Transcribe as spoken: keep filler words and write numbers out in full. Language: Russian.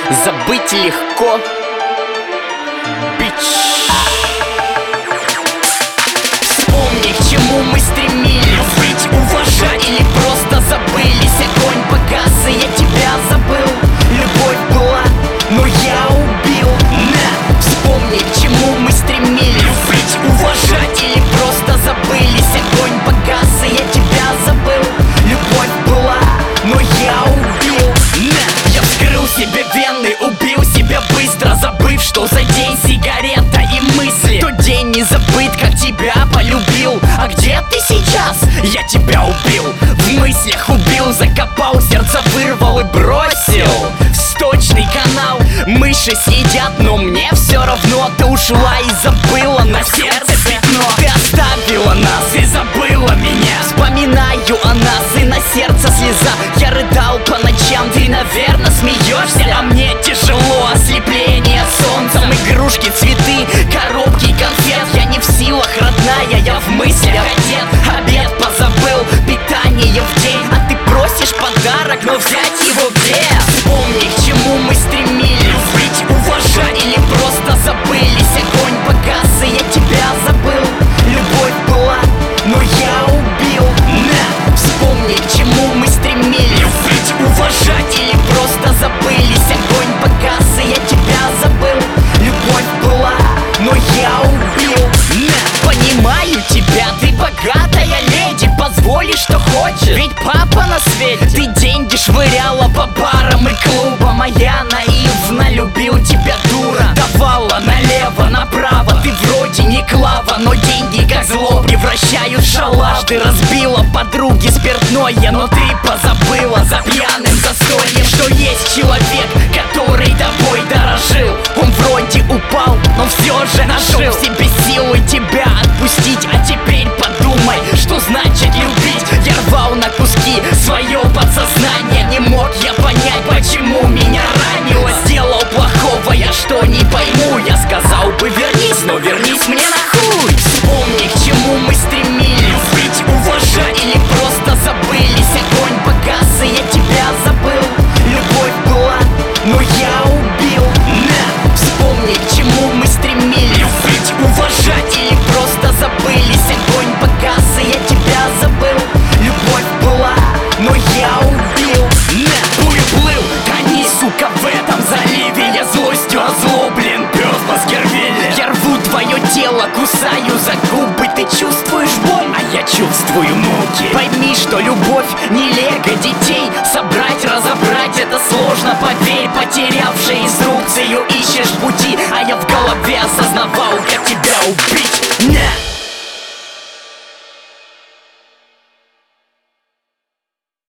Забыть легко, бич. Вспомни, к чему мы стремились. Любить, уважать или просто забылись. Огонь погас, и я тебя забыл. Любовь была, но я убил. На, вспомни, к чему мы стремились. Любить, уважать или просто забылись. Огонь погас, и я тебя забыл. Любовь была, но я убил. На, я вскрыл себе вены, убил себя быстро, забыв, что за день сигарета и мысли. Тот день не забыт, как тебя полюбил. А где ты сейчас? Я тебя убил. В мыслях убил, закопал, сердце вырвал и бросил в сточный канал. Мыши съедят, но мне все равно. Ты ушла и забыла на сердце пятно. Ты оставила нас и забыла меня. Вспоминаю о нас и на сердце слеза. Я рыдал по ночам, ты, наверное, смеешься. А мне тяжело, ослепление солнцем. Игрушки, цветы, коробки, конфет. Я не в силах, родная, я в мыслях одет. Обед позабыл, питание в день. А ты просишь подарок, но взять его где? Вспомни, к чему мы стремились. Любить, уважать или просто забылись. Огонь погас, и я тебя забыл. Любовь была, но я убил. На, вспомни, к чему мы стремились. Любить, уважать или просто забылись. Огонь погас, и я тебя забыл. Любовь была, но я убил. На, понимаю тебя, ты богатая леди. Позволи, что хочешь, ведь папа на свете. Ты деньги швыряла по барам и клубам, а я наивно любил тебя, дура. Давала налево, направо, ты вроде не клава, но деньги как зло превращают в шалаш. Ты разбила подруги спиртное, но ты позабыла за пьяным застольем, что есть человек, который тобой дорожил. Он вроде упал, но все же нашел в себе силы тебя отпустить. А теперь подумай, что значит любить. Я рвал на куски свое подсознание. Не мог я понять, почему меня ранило. Сделал плохого я, что не пойму. Я сказал бы вернись, но вернись мне на хуй. Вспомни, к чему мы стремились. Любить, уважать или просто забылись. Огонь погас, и я тебя забыл. Любовь была, но я убил. На, вспомни, к чему мы стремились. Любить, уважать или просто забылись. Огонь погас, и я тебя забыл. Любовь была, но я убил. На, уплыл, тони, сука, в этом заливе. Я злостью озлоблен, пес Баскервилей. Я рву твое тело, кусаю за губы. Ты чувствуешь боль, а я чувствую муки. Пойми, что любовь не лего детей. Собрать, разобрать это сложно, поверь. Потерявший инструкцию ищешь пути, а я в голове осознавал, как тебя убить. На!